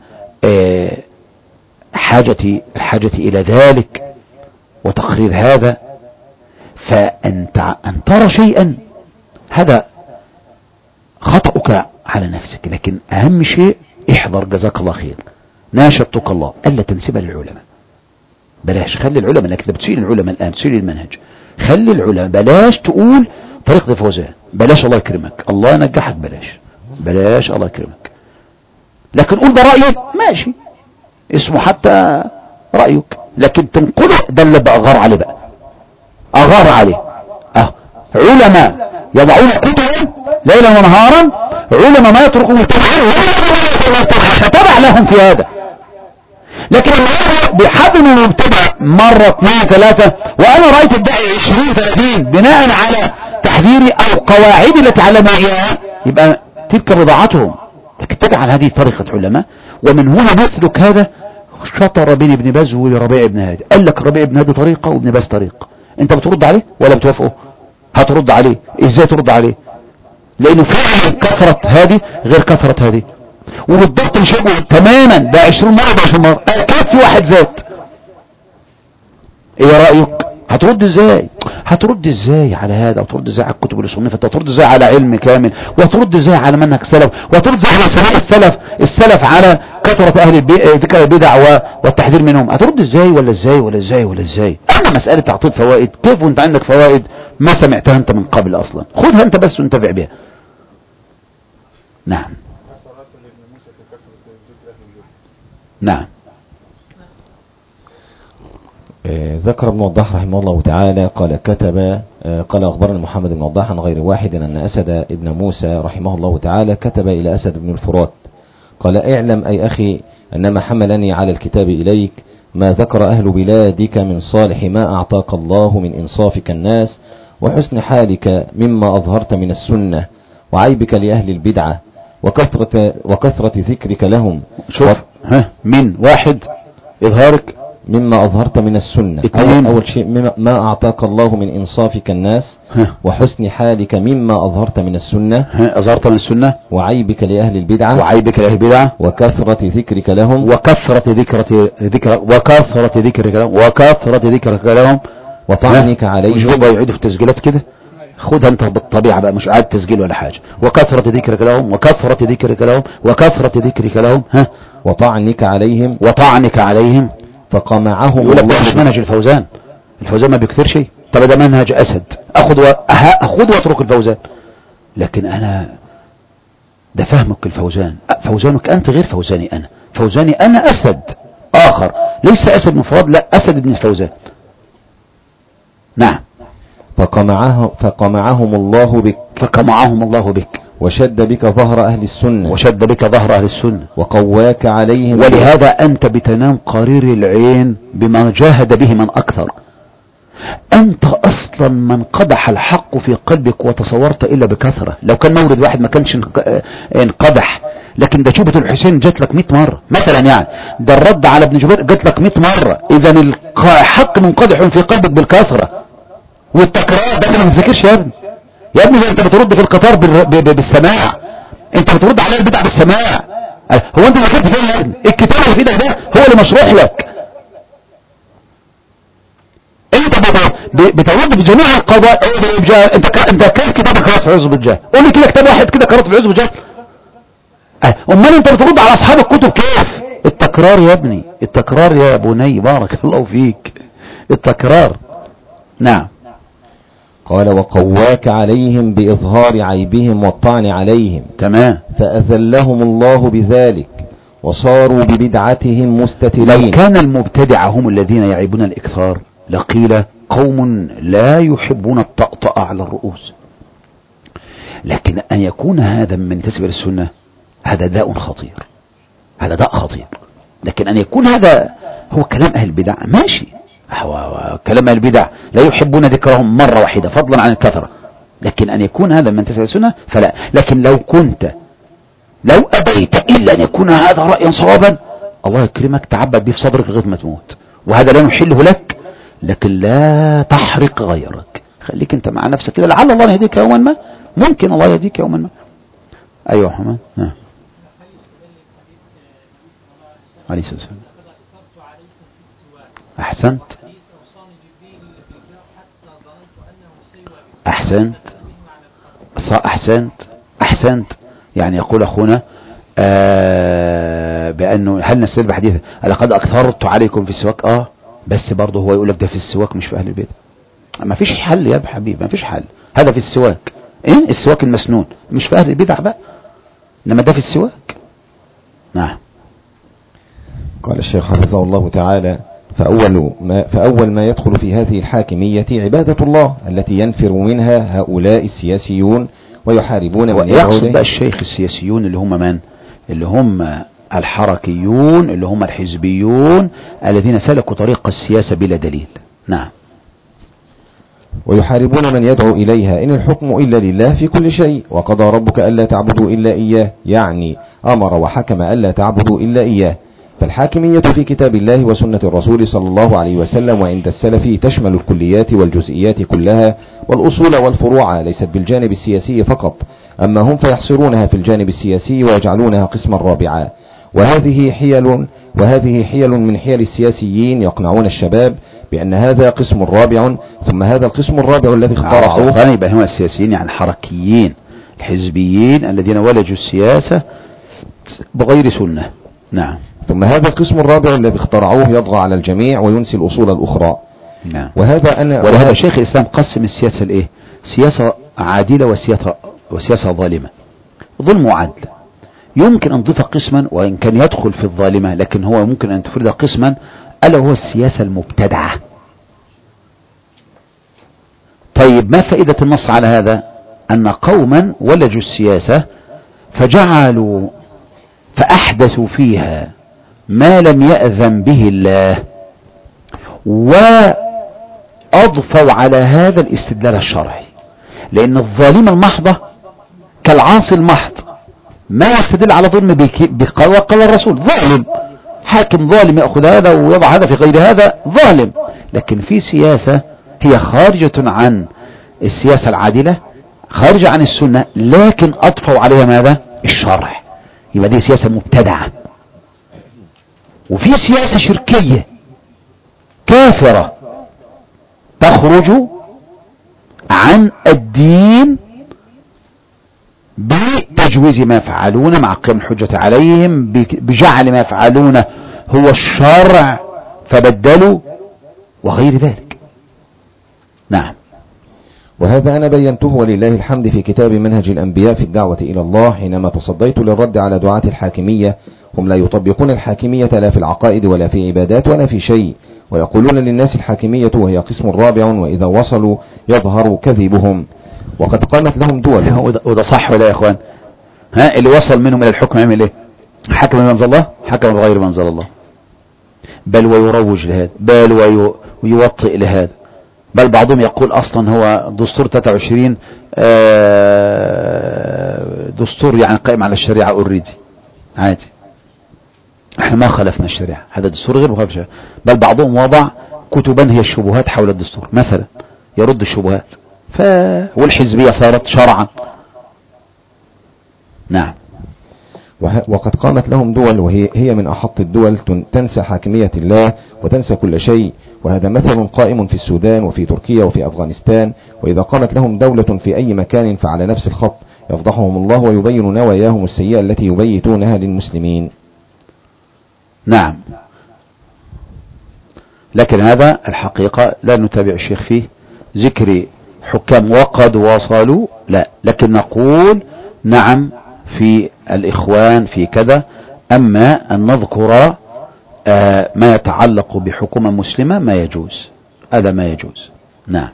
الحاجة الى ذلك وتقرير هذا. فأن ترى شيئا هذا خطأك على نفسك، لكن أهم شيء احذر جزاك الله خير، ناشدتك الله ألا تنسبها للعلماء. بلاش، خلي العلماء، لكن بتسيل العلماء الآن، تسيل المنهج، خلي العلماء. بلاش تقول طريقة الفوزان، بلاش الله يكرمك الله ينجحك، بلاش الله يكرمك. لكن قول ده رأيك ماشي، اسمه حتى رأيك، لكن تنقله ده اللي بأغار عليه بقى، أغار عليه. علماء يضعون كتبا ليلا ونهارا، علماء ما يتركوا مبتدعين فتبع لهم في هذا. لكن بحد من المبتدع مرة 2 3، وأنا رأيت الداعي 20 30 بناء على تحذيري أو قواعدي التي علمها إياها، يبقى تلك بضاعتهم. لكن تجعل هذه طريقة علماء. ومن هنا نسلك هذا شطر بين ابن باز وربيع بن هادي. قال لك ربيع بن هادي طريقة وابن باز طريقة، انت بترد عليه ولا بتوافقه؟ هترد عليه ازاي؟ ترد عليه لانه فعلا كثرة هذه غير كثرة هذه، وبالضبط مش هيبقوا تماما ده 20 مرة ده 20 مرة، اكيد في واحد ذات. ايه رأيك؟ هترد ازاي على هذا؟ وترد ازاي على الكتب اللي صنفت؟ وترد ازاي على علم كامل؟ وترد ازاي على منهج سلف؟ وترد ازاي على سماع السلف على كثرة اهل ذكر البدع والتحذير منهم؟ هترد ازاي ولا ازاي؟ اما مسألة تعطيل فوائد، كيف وانت عندك فوائد ما سمعتها انت من قبل اصلا؟ خذها انت بس وانتفع بها. نعم. ذكر ابن وضاح رحمه الله تعالى قال أخبرنا محمد بن وضاح عن غير واحد أن أسد ابن موسى رحمه الله تعالى كتب إلى أسد بن الفرات قال: اعلم أي أخي أنما حملني على الكتاب إليك ما ذكر أهل بلادك من صالح ما أعطاك الله من إنصافك الناس وحسن حالك مما أظهرت من السنة وعيبك لأهل البدعة وكثرة ذكرك لهم. شوف من واحد إظهارك مما أظهرت من السنة. أول شيء ما أعطاك الله من إنصافك الناس وحسن حالك مما أظهرت من السنة وعيبك لأهل البدعة وكثرة ذكرك لهم وطعنك عليهم. مش هو يعيدوا في التسجيلات كده؟ خدها انت بالطبيعة بقى، مش عاد تسجيل ولا حاجة. وكثرة ذكرك لهم وطعنك عليهم فقمعهم. يقول لك ده مش منهج الفوزان ما بيكثر شيء. طب ده منهج أسد، أخذ واترك الفوزان. لكن أنا ده فهمك الفوزان، فوزانك أنت غير فوزاني أنا. فوزاني أنا أسد آخر، ليس أسد مفرد، لا أسد بن الفوزان. نعم. فقمعهم الله بك وشد بك ظهر أهل السنة وقواك عليهم. ولهذا أنت بتنام قرير العين بما جاهد به من أكثر. أنت أصلا من قدح الحق في قلبك وتصورت إلا بكثرة. لو كان مورد واحد ما كانش انقدح، لكن ده شوبة الحسين جات لك 100 مرة مثلا، يعني ده الرد على ابن جبير جات لك 100 مرة. إذا الحق منقدح في قلبك بالكثرة والتكرار. ده ما بتذاكرش يا ابني انت بترد في القطار بالسماع، انت بترد على البدع بالسماع. هو انت ذاكرت فين يا ابني؟ الكتاب اللي في ايدك ده هو اللي مشروح لك. انت بتود بجميع القضايا. انت كيف كتابك قرأت في عزب الجهل؟ قول لي كده كتاب واحد كده قرأت في عزب الجهل. امال انت بترد على اصحاب الكتب كيف؟ التكرار يا ابني، التكرار يا بني، بارك الله فيك، التكرار. نعم. قال وقواك عليهم بإظهار عيبهم والطعن عليهم. تمام. فأذلهم الله بذلك وصاروا ببدعتهم مستترين. لو كان المبتدع هم الذين يعيبون الإكثار لقيل قوم لا يحبون الطأطأ على الرؤوس. لكن أن يكون هذا من ينتسب للسنة هذا داء خطير، هذا داء خطير. لكن أن يكون هذا هو كلام أهل البدع ماشي، هو كلام أهل البدع لا يحبون ذكرهم مرة واحدة فضلا عن الكثرة. لكن أن يكون هذا من ينتسب للسنة فلا. لكن لو أبيت إلا أن يكون هذا رأيا صوابا الله يكرمك تعبد به في صدرك لغاية ما تموت، وهذا لا نحله لك، لكن لا تحرق غيرك. خليك أنت مع نفسك كده، لعل الله يهديك يوما ما، ممكن الله يهديك يوما ما. أيوة حمان. عليه الصلاة والسلام. أحسنت أحسنت أحسنت أحسنت. يعني يقول أخونا بأنه هل نستدل بحديث لقد أكثرت عليكم في السواك؟ بس برضه هو يقول لك ده في السواك مش في أهل البيت. ما فيش حل يا حبيبي، ما فيش حل. هذا في السواك، السواك المسنون مش في أهل البدع بقى، إنما ده في السواك. نعم. قال الشيخ حفظه الله تعالى فأول ما يدخل في هذه الحاكمية عبادة الله التي ينفر منها هؤلاء السياسيون ويحاربون من يقصد بقى الشيخ السياسيون اللي هم من؟ اللي هم الحركيون، اللي هم الحزبيون الذين سلكوا طريق السياسة بلا دليل. نعم. ويحاربون من يدعو إليها إن الحكم إلا لله في كل شيء وقضى ربك ألا تعبدوا إلا إياه، يعني أمر وحكم ألا تعبدوا إلا إياه. فالحاكمية في كتاب الله وسنة الرسول صلى الله عليه وسلم وعند السلف تشمل الكليات والجزئيات كلها والأصول والفروع، ليست بالجانب السياسي فقط. أما هم فيحصرونها في الجانب السياسي ويجعلونها قسما رابعا، وهذه حيل من حيل السياسيين يقنعون الشباب بأن هذا قسم رابع، ثم هذا القسم الرابع الذي اخترعوه. يبقى هم السياسيين يعني الحركيين الحزبيين الذين ولجوا السياسة بغير سنة. نعم. ثم هذا القسم الرابع الذي اخترعوه يطغى على الجميع وينسي الأصول الأخرى. نعم. وهذا شيخ الإسلام قسم السياسة الإيه؟ سياسة عادلة وسياسة ظالمة. ظلم وعدل يمكن أن تضيف قسما وإن كان يدخل في الظالمة، لكن هو ممكن أن تفرد قسما ألا هو السياسة المبتدعة. طيب ما فائدة النص على هذا؟ أن قوما ولجوا السياسة فأحدثوا فيها ما لم يأذن به الله، وأضفوا على هذا الاستدلال الشرعي، لأن الظالم المحضة كالعاصي المحض ما يستدل على ظلم بقال الرسول ظالم، حاكم ظالم يأخذ هذا ويضع هذا في غير هذا ظالم. لكن في سياسة هي خارجة عن السياسة العادلة، خارجة عن السنة، لكن أضفوا عليها ماذا؟ الشرع. يبقى دي سياسة مبتدعة. وفي سياسة شركية كافرة تخرج عن الدين بتجويز ما يفعلون مع قيام الحجة عليهم، بجعل ما يفعلون هو الشرع فبدلوا وغير ذلك. نعم. وهذا أنا بينته ولله الحمد في كتاب منهج الأنبياء في الدعوة إلى الله، حينما تصديت للرد على دعاة الحاكمية. هم لا يطبقون الحاكمية لا في العقائد ولا في عبادات ولا في شيء، ويقولون للناس الحاكمية وهي قسم رابع، وإذا وصلوا يظهر كذبهم، وقد قامت لهم دول. وده صح ولا يا إخوان؟ اللي وصل منهم إلى الحكم يعمل إيه؟ حكم بمنزل الله، حكم بغير منزل الله، بل ويروج لهذا، بل ويوطئ لهذا، بل بعضهم يقول أصلا هو دستور 23 دستور يعني قائم على الشريعة اوريدي عادي، احنا ما خالفنا الشريعة، هذا دستور غير مخالف الشريعة. بل بعضهم وضع كتبا هي الشبهات حول الدستور مثلا يرد الشبهات، والحزبية صارت شرعا. نعم. وقد قامت لهم دول وهي من أحط الدول تنسى حاكمية الله وتنسى كل شيء، وهذا مثل قائم في السودان وفي تركيا وفي أفغانستان. وإذا قامت لهم دولة في أي مكان فعلى نفس الخط يفضحهم الله ويبين نواياهم السيئة التي يبيتونها للمسلمين. نعم، لكن هذا الحقيقة لا نتابع الشيخ فيه ذكر حكام وقد وصلوا، لا، لكن نقول نعم في الإخوان في كذا. أما أن نذكر ما يتعلق بحكومة مسلمة ما يجوز، هذا ما يجوز. نعم.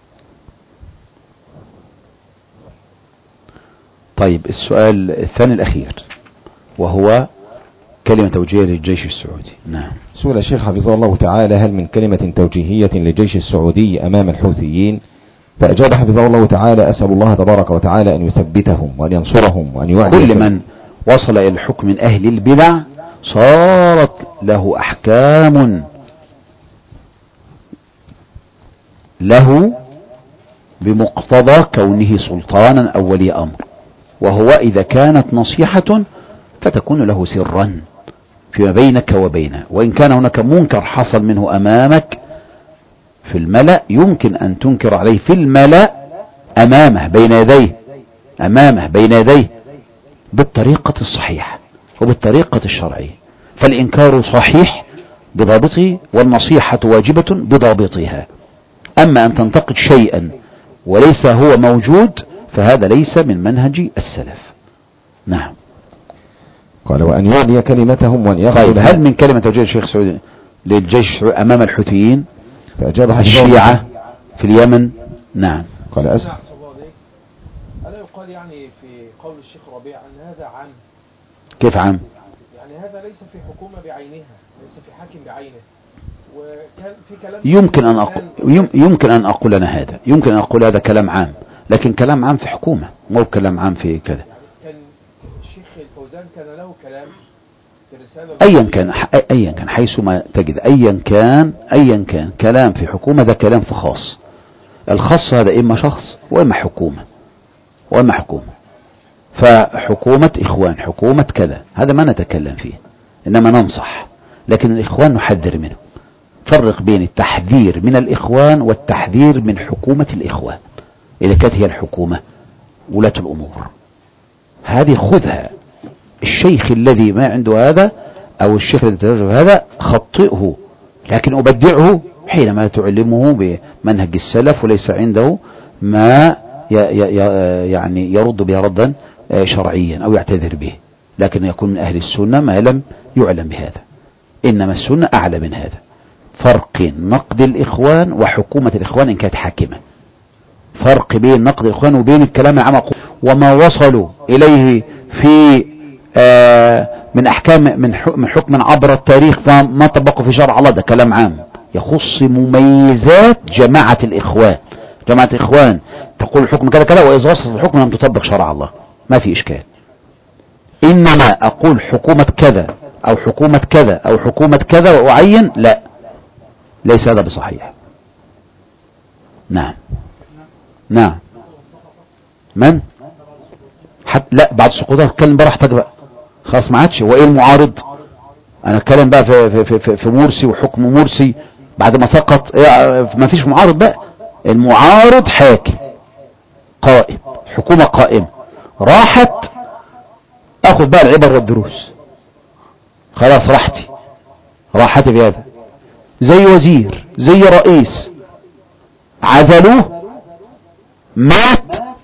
طيب، السؤال الثاني الأخير وهو كلمة توجيهية للجيش السعودي. نعم. سؤال الشيخ حفظه الله تعالى: هل من كلمة توجيهية للجيش السعودي أمام الحوثيين؟ فأجاب حفظه الله تعالى: أسأل الله تبارك وتعالى أن يثبتهم وأن ينصرهم وأن يعلي كل من وصل إلى الحكم من أهل البدع صارت له أحكام له بمقتضى كونه سلطانا أو ولي أمر، وهو إذا كانت نصيحة فتكون له سرا فيما بينك وبينه، وإن كان هناك منكر حصل منه أمامك في الملأ يمكن أن تنكر عليه في الملأ أمامه بين يديه بالطريقة الصحيحة وبالطريقة الشرعية، فالإنكار صحيح بضابطه والنصيحة واجبة بضابطها. أما أن تنتقد شيئا وليس هو موجود فهذا ليس من منهج السلف. نعم. قال: وأن يعلي كلمتهم وأن يغفر. طيب، هل من كلمة توجيه الشيخ سعود للجيش أمام الحوثيين فأجاب الشيعة في اليمن؟ نعم. قال: ألا يقال يعني في قول الشيخ ربيع أن هذا عام؟ كيف عام؟ يعني هذا ليس في حكومة بعينها، ليس في حاكم بعينه، وكان في كلام يمكن أن أقول أنا هذا، يمكن أن أقول هذا كلام عام، لكن كلام عام في حكومة مو كلام عام في كذا. كان الشيخ الفوزان كان له كلام في رسالة أيا كان حيثما تجد أيا كان كلام في حكومة ده كلام في خاص. الخاص هذا إما شخص وإما حكومة فحكومة إخوان، حكومة كذا، هذا ما نتكلم فيه، إنما ننصح. لكن الإخوان نحذر منه. فرق بين التحذير من الإخوان والتحذير من حكومة الإخوان. إذا كانت هي الحكومة ولاة الأمور هذه خذها. الشيخ الذي ما عنده هذا أو الشيخ الذي يتوجه هذا خطئه، لكن أبدعه حينما تعلمه بمنهج السلف وليس عنده ما يعني يرد به ردا شرعيا أو يعتذر به، لكن يكون من أهل السنة ما لم يعلم بهذا. إنما السنة أعلى من هذا. فرق نقد الإخوان وحكومة الإخوان إن كانت حاكمة، فرق بين نقد الإخوان وبين الكلام العام وما وصلوا إليه في من أحكام من حكم عبر التاريخ فما طبقوا في شرع الله، ده كلام عام يخص مميزات جماعة الإخوان. جماعة الإخوان تقول الحكم كذا كذا، وإذا وصلت الحكم لم تطبق شرع الله ما في إشكال. إنما أقول حكومة كذا أو حكومة كذا أو حكومة كذا وأعين، لا، ليس هذا بصحيح. نعم. من لا، بعد سقوطها اتكلم براحتك بقى، خلاص ما عادش. وايه المعارض؟ انا اتكلم بقى في مرسي وحكم مرسي بعد ما سقط. ما فيش معارض بقى، المعارض حاكم قائم، حكومة قائمة راحت، اخذ بقى العبر والدروس، خلاص راحتي في هذا. زي وزير زي رئيس عزلوه مات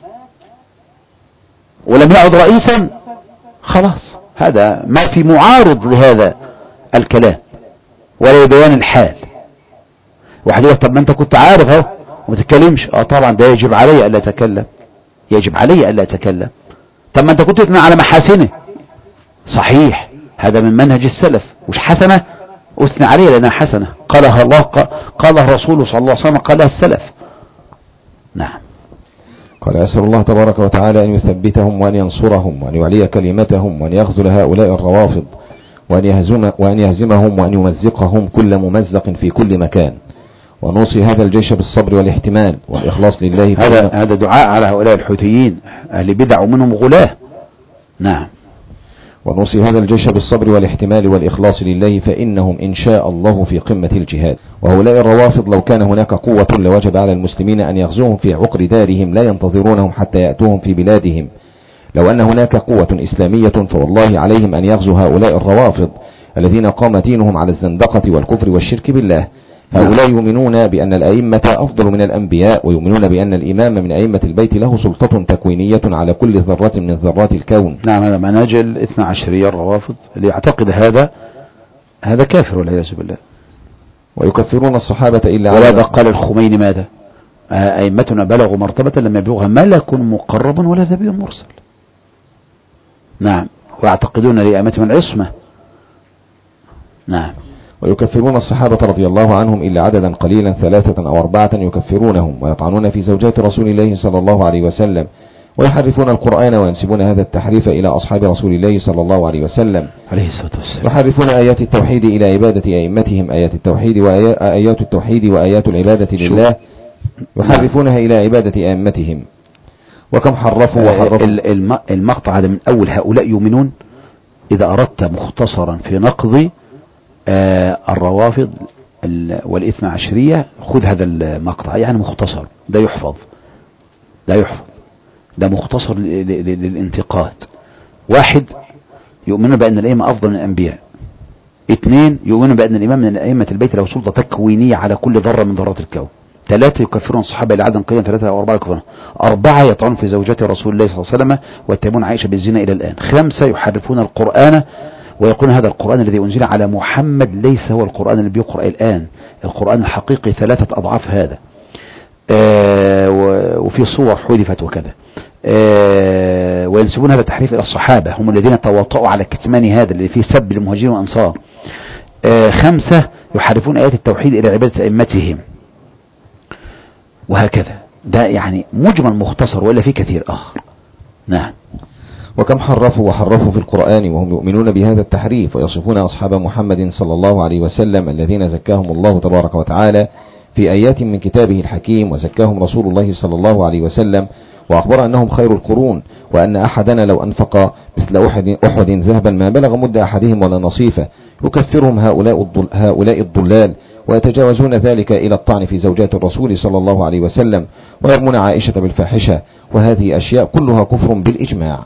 ولم يعد رئيسا، خلاص هذا ما في معارض لهذا الكلام ولا بيان الحال. واحد يقول طب ما انت كنت عارف اهو وما تتكلمش. طبعا ده يجب علي الا اتكلم. طب ما انت كنت تثنى على محاسنه، صحيح، هذا من منهج السلف. وش حسنه اثنى عليه لانها حسنه قالها الله، قالها الرسول صلى الله عليه وسلم، قالها السلف. نعم. قال: أسأل الله تبارك وتعالى أن يثبتهم وأن ينصرهم وأن يعلي كلمتهم وأن يخذل هؤلاء الروافض وأن يهزمهم وأن يمزقهم كل ممزق في كل مكان، ونوصي هذا الجيش بالصبر والاحتمال والإخلاص لله. هذا دعاء على هؤلاء الحوثيين أهل بدع ومنهم غلاة. نعم. ونوصي هذا الجيش بالصبر والاحتمال والإخلاص لله، فإنهم إن شاء الله في قمة الجهاد. وهؤلاء الروافض لو كان هناك قوة لوجب على المسلمين أن يغزوهم في عقر دارهم، لا ينتظرونهم حتى يأتوهم في بلادهم. لو أن هناك قوة إسلامية فوالله عليهم أن يغزوا هؤلاء الروافض الذين قام دينهم على الزندقة والكفر والشرك بالله. هؤلاء يؤمنون بأن الأئمة أفضل من الأنبياء، ويؤمنون بأن الإمام من أئمة البيت له سلطة تكوينية على كل ذرة من ذرات الكون. نعم، هذا منهج الاثنى عشرية الروافض، اللي يعتقد هذا كافر والعياذ بالله. ويكفرون الصحابة إلا ولذا قال الخميني ماذا؟ أئمتنا بلغوا مرتبة لم يبلغها ملك مقرب ولا نبي مرسل. نعم، ويعتقدون لأئمتهم العصمة. نعم. ويكفرون الصحابة رضي الله عنهم إلا عددا قليلا 3 أو 4 يكفرونهم، ويطعنون في زوجات رسول الله صلى الله عليه وسلم، ويحرفون القرآن وينسبون هذا التحريف إلى أصحاب رسول الله صلى الله عليه وسلم عليه الصلاة والسلام. يحرفون آيات التوحيد إلى عبادة أئمتهم، آيات التوحيد وآيات التوحيد وآيات العبادة لله يحرفونها إلى عبادة أئمتهم. وكم حرفوا وحرفوا. المقطع هذا من أول هؤلاء يؤمنون. إذا أردت مختصرا في نقض الروافض والاثنى عشرية خذ هذا المقطع، يعني مختصر، ده يحفظ، ده مختصر للانتقاد. 1 يؤمنون بأن الأئمة أفضل من الأنبياء. 2 يؤمنون بأن الإمام من أئمة البيت له سلطة تكوينية على كل ذرة من ذرات الكون. 3 يكفرون الصحابة إلى عدد قليلا 3 أو 4 يكفرون. 4 يطعنون في زوجات رسول الله صلى الله عليه وسلم ويتهمون عائشة بالزنا إلى الآن. 5 يحرفون القرآن ويقولون هذا القرآن الذي أنزل على محمد ليس هو القرآن اللي بيقرأ الآن، القرآن الحقيقي 3 أضعاف هذا، وفي صور حذفت وكذا. وينسبون هذا التحريف إلى الصحابة، هم الذين تواطؤوا على كتمان هذا اللي فيه سب للمهاجرين والأنصار. 5 يحرفون آيات التوحيد إلى عبادة أئمتهم، وهكذا. ده يعني مجمل مختصر، وإلا في كثير آخر. نعم. وكم حرفوا وحرفوا في القرآن وهم يؤمنون بهذا التحريف، ويصفون أصحاب محمد صلى الله عليه وسلم الذين زكاهم الله تبارك وتعالى في آيات من كتابه الحكيم، وزكاهم رسول الله صلى الله عليه وسلم، وأخبر أنهم خير القرون، وأن أحدنا لو أنفق مثل أحد ذهبا ما بلغ مد أحدهم ولا نصيفه. يكفرهم هؤلاء الضلال، ويتجاوزون ذلك إلى الطعن في زوجات الرسول صلى الله عليه وسلم، ويرمون عائشة بالفاحشة، وهذه أشياء كلها كفر بالإجماع.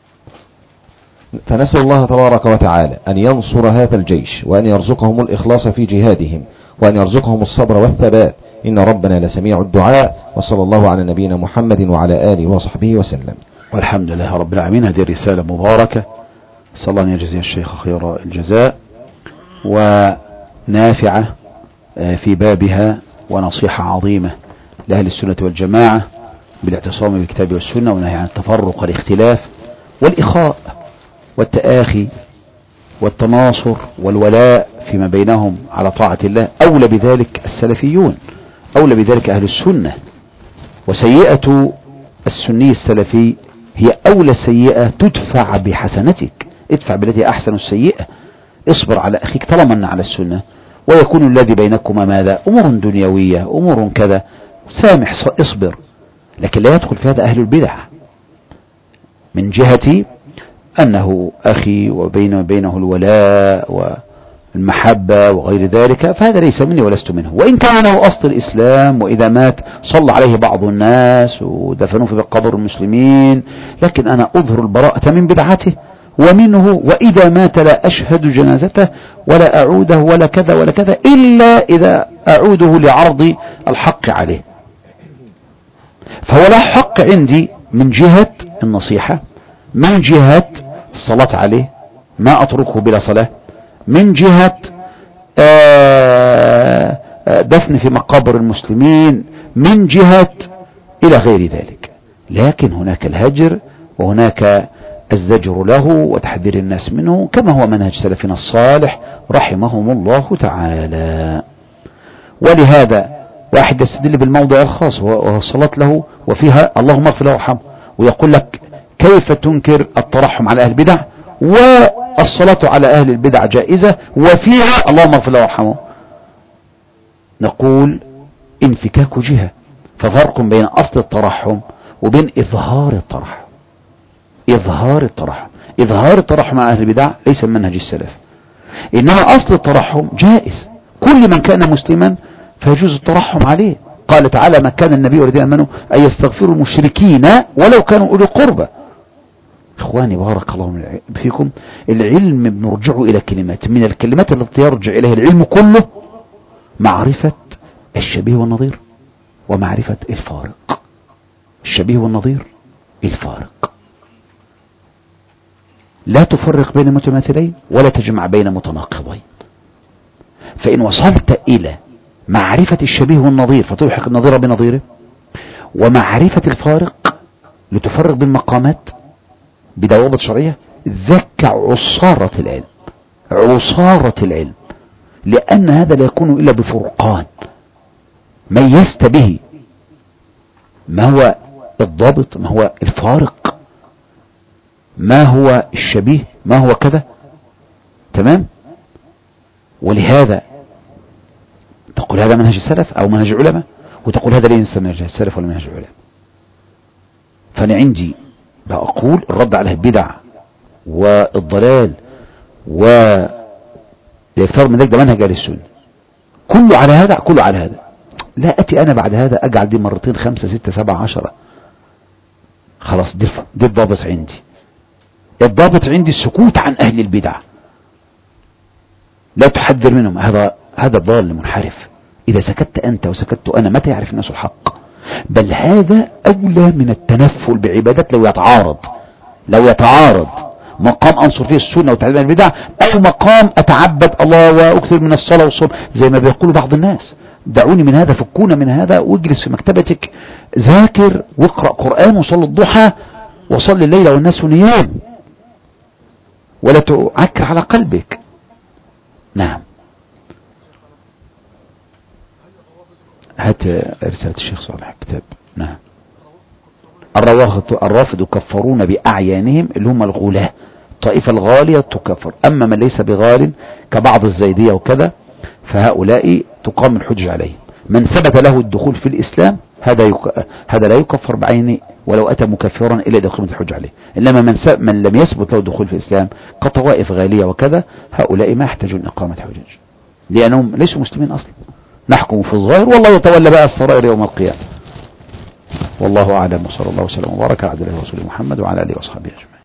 فنسأل الله تبارك وتعالى أن ينصر هذا الجيش، وأن يرزقهم الإخلاص في جهادهم، وأن يرزقهم الصبر والثبات، إن ربنا لسميع الدعاء. وصلى الله على نبينا محمد وعلى آله وصحبه وسلم. والحمد لله رب العالمين. هذه الرسالة مباركة، صلى الله أن يجزي الشيخ خير الجزاء، ونافعة في بابها، ونصيحة عظيمة لأهل السنة والجماعة بالاعتصام بالكتاب والسنة، ونهي عن التفرق والاختلاف والإخاء والتآخي والتناصر والولاء فيما بينهم على طاعة الله. أولى بذلك السلفيون، أولى بذلك أهل السنة. وسيئة السني السلفي هي أولى سيئة تدفع بحسنتك، ادفع بالتي أحسن السيئة، اصبر على أخيك طالما أن على السنة، ويكون الذي بينكما ماذا؟ أمور دنيوية، أمور كذا، سامح، اصبر. لكن لا يدخل في هذا أهل البدع من جهة أنه أخي وبينه الولاء والمحبة وغير ذلك، فهذا ليس مني ولست منه، وإن كان له أصل الإسلام، وإذا مات صلى عليه بعض الناس ودفنوه في قبر المسلمين، لكن أنا أظهر البراءة من بدعته ومنه، وإذا مات لا أشهد جنازته ولا أعوده ولا كذا ولا كذا، إلا إذا أعوده لعرض الحق عليه. فهو لا حق عندي من جهة النصيحة، من جهة الصلاة عليه، ما أتركه بلا صلاة، من جهة دفن في مقابر المسلمين، من جهة إلى غير ذلك. لكن هناك الهجر، وهناك الزجر له وتحذير الناس منه، كما هو منهج سلفنا الصالح رحمهم الله تعالى. ولهذا واحد يستدل بالموضع الخاص وهو الصلاة له، وفيها اللهم اغفر له وارحمه، ويقول لك كيف تنكر الترحم على أهل البدع والصلاة على أهل البدع جائزة وفيها اللهم اغفر له وارحمه؟ نقول انفكاك جهة، ففرق بين أصل الترحم وبين إظهار الترحم. إظهار الترحم، إظهار الترحم مع أهل البدع ليس من منهج السلف، إنما أصل الترحم جائز، كل من كان مسلما فيجوز الترحم عليه. قال تعالى: ما كان النبي والذين آمنوا أن يستغفروا المشركين ولو كانوا أولي قربى. إخواني بارك الله فيكم، العلم بنرجعه إلى كلمات، من الكلمات التي يرجع إليها العلم كله معرفة الشبيه والنظير ومعرفة الفارق. الشبيه والنظير، الفارق. لا تفرق بين متماثلين ولا تجمع بين متناقضين. فإن وصلت إلى معرفة الشبيه والنظير فتلحق النظير بنظيره، ومعرفة الفارق لتفرق بين مقامات بضوابط شرعية، ذاك عصارة العلم، عصارة العلم، لأن هذا لا يكون إلا بفرقان ميزت به ما هو الضابط، ما هو الفارق، ما هو الشبيه، ما هو كذا. تمام؟ ولهذا تقول هذا منهج السلف أو منهج العلماء، وتقول هذا ليس منهج السلف ولا منهج العلماء. فأنا عندي بقول الرد على البدع والضلال والإكثار من ذلك ده منهج أهل السنة، كله على هذا، كله على هذا. لا أتي أنا بعد هذا أجعل دي مرتين 5 6 7 10. خلاص دي الضابط عندي. الضابط عندي السكوت عن أهل البدع، لا تحذر منهم، هذا ضال منحرف. إذا سكت أنت وسكت أنا متى يعرف الناس الحق؟ بل هذا أولى من التنفل بعبادات لو يتعارض مقام أنصر فيه السنة وتعليم البدع، أو مقام أتعبد الله وأكثر من الصلاة والصوم زي ما بيقول بعض الناس. دعوني من هذا، فكونا من هذا، واجلس في مكتبتك ذاكر واقرأ قرآن وصل الضحى وصل الليل والناس نيام، ولا تعكر على قلبك. نعم. هات رسالة الشيخ صالح كتاب. نعم. الرافض يكفرون بأعيانهم اللي هم الغلاة، الطائفة الغالية تكفر، أما من ليس بغال كبعض الزيدية وكذا فهؤلاء تقام الحجج عليهم. من ثبت له الدخول في الإسلام هذا لا يكفر بعينه ولو أتى مكفرا إلا إذا قامت الحجة عليه. إنما من لم يثبت له الدخول في الإسلام كطوائف غالية وكذا، هؤلاء ما يحتاجون إقامة حجج لأنهم ليسوا مسلمين أصلا. نحكم في الظاهر والله يتولى بقى السرائر يوم القيامة. والله أعلم، وصلى الله وسلم وبارك على عبد الله ورسوله محمد وعلى آله وصحبه أجمعين.